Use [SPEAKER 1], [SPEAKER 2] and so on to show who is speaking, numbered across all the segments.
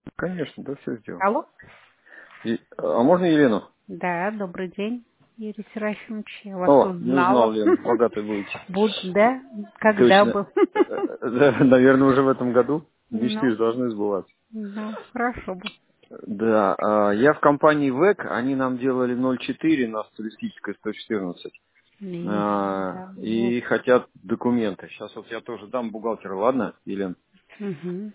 [SPEAKER 1] Конечно, да, все сделал.
[SPEAKER 2] Алло?
[SPEAKER 1] А можно Елену?
[SPEAKER 2] Да, добрый день, Юрий Серафимович. Я вас
[SPEAKER 1] О, не узнал,
[SPEAKER 2] узнала.
[SPEAKER 1] Лен, богатой будете.
[SPEAKER 2] Да? Когда
[SPEAKER 1] Точно.
[SPEAKER 2] бы?
[SPEAKER 1] Да, наверное, уже в этом году. Мечты
[SPEAKER 2] Ну,
[SPEAKER 1] же должны сбываться.
[SPEAKER 2] ну, хорошо бы.
[SPEAKER 1] Да, я в компании ВЭК, они нам делали 0,4 на туристической 114.
[SPEAKER 2] Да, вот.
[SPEAKER 1] И хотят документы. Сейчас вот я тоже дам бухгалтеру, ладно, Елена?
[SPEAKER 2] Мгм.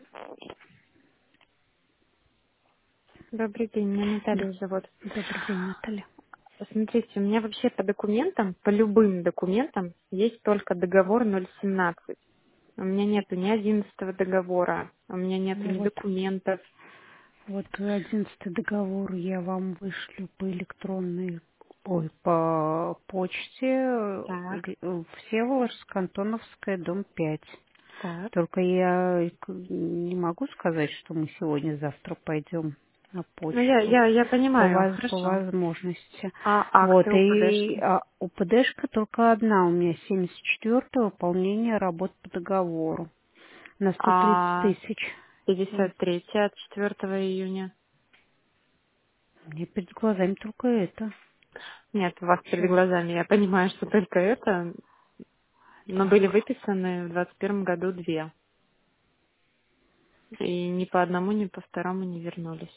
[SPEAKER 3] Добрый день, меня
[SPEAKER 2] Да.
[SPEAKER 3] Наталья зовут.
[SPEAKER 2] Добрый день, Наталья.
[SPEAKER 3] Смотрите, у меня вообще по документам, по любым документам, есть только договор 017. У меня нету ни 11 договора, у меня нету
[SPEAKER 2] Ну
[SPEAKER 3] ни
[SPEAKER 2] вот,
[SPEAKER 3] документов.
[SPEAKER 2] вот 11 договор я вам вышлю по электронной, ой, по почте.
[SPEAKER 3] Так,
[SPEAKER 2] Всеволожск, Антоновская, дом 5.
[SPEAKER 3] так.
[SPEAKER 2] Только я не могу сказать, что мы сегодня-завтра пойдем на
[SPEAKER 3] Ну,
[SPEAKER 2] почту
[SPEAKER 3] я
[SPEAKER 2] по,
[SPEAKER 3] понимаю,
[SPEAKER 2] по
[SPEAKER 3] хорошо.
[SPEAKER 2] возможности.
[SPEAKER 3] А
[SPEAKER 2] Вот,
[SPEAKER 3] акты
[SPEAKER 2] и
[SPEAKER 3] УПДшки?
[SPEAKER 2] УПДшка только одна у меня, 74-е, выполнение работ по договору на 130
[SPEAKER 3] А
[SPEAKER 2] тысяч. Вот.
[SPEAKER 3] 53 от 4 июня?
[SPEAKER 2] Мне перед глазами только это.
[SPEAKER 3] Нет, у вас перед
[SPEAKER 2] Сейчас,
[SPEAKER 3] глазами, я понимаю, что только это, но были
[SPEAKER 2] так,
[SPEAKER 3] выписаны в 21 году две. И ни по одному, ни по второму не вернулись.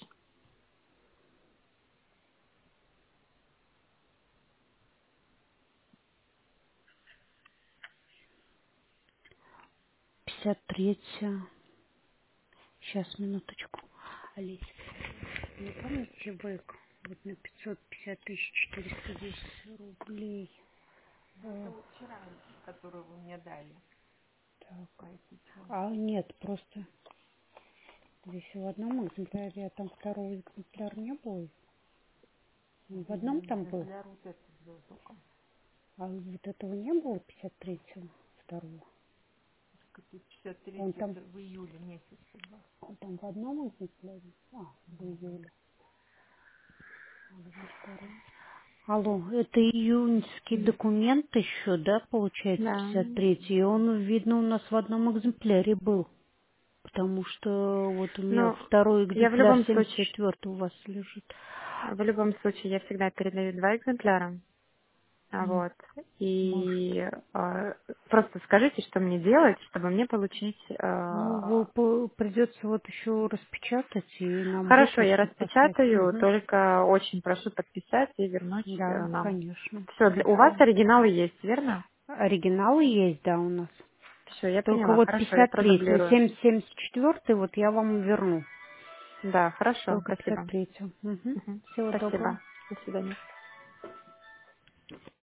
[SPEAKER 2] 53-я. Сейчас, минуточку. Олесь, не помните вы, вот на 550 410 рублей?
[SPEAKER 3] Это вот вчера, которую вы мне дали.
[SPEAKER 2] Так. Нет, просто здесь в одном экземпляре, а там второго экземпляра не было. В одном там был,
[SPEAKER 3] Экземпляр вот этот был только.
[SPEAKER 2] а вот этого не было, 53-го, второго.
[SPEAKER 3] Какой 53
[SPEAKER 2] Он там,
[SPEAKER 3] это в июле месяце был.
[SPEAKER 2] он там в одном экземпляре, в июле, а во втором. Алло, это июньский документ еще, да, получается,
[SPEAKER 3] Да.
[SPEAKER 2] 53-й, и он, видно, у нас в одном экземпляре был. Потому что вот у меня
[SPEAKER 3] Ну,
[SPEAKER 2] второй
[SPEAKER 3] я в
[SPEAKER 2] экземпляр
[SPEAKER 3] любом случае,
[SPEAKER 2] 74 у вас лежит.
[SPEAKER 3] я всегда передаю два экземпляра.
[SPEAKER 2] М,
[SPEAKER 3] Вот.
[SPEAKER 2] Может.
[SPEAKER 3] И просто скажите, что мне делать, чтобы мне получить.
[SPEAKER 2] Ну, придется вот еще распечатать и нам
[SPEAKER 3] Хорошо, я
[SPEAKER 2] выписку послать.
[SPEAKER 3] распечатаю,
[SPEAKER 2] Мгм.
[SPEAKER 3] только очень прошу подписать и вернуть
[SPEAKER 2] Да,
[SPEAKER 3] нам.
[SPEAKER 2] конечно.
[SPEAKER 3] Все, у вас
[SPEAKER 2] Хорошо.
[SPEAKER 3] оригиналы есть, верно?
[SPEAKER 2] Оригиналы есть, да, у нас.
[SPEAKER 3] Все, я
[SPEAKER 2] Только
[SPEAKER 3] поняла.
[SPEAKER 2] вот
[SPEAKER 3] Хорошо, я
[SPEAKER 2] 53-й,
[SPEAKER 3] продублирую.
[SPEAKER 2] 74 вот я вам верну.
[SPEAKER 3] Да, хорошо,
[SPEAKER 2] Только
[SPEAKER 3] спасибо.
[SPEAKER 2] 53-й. Угу.
[SPEAKER 3] Мгм.
[SPEAKER 2] Всего доброго.
[SPEAKER 3] Спасибо. До свидания.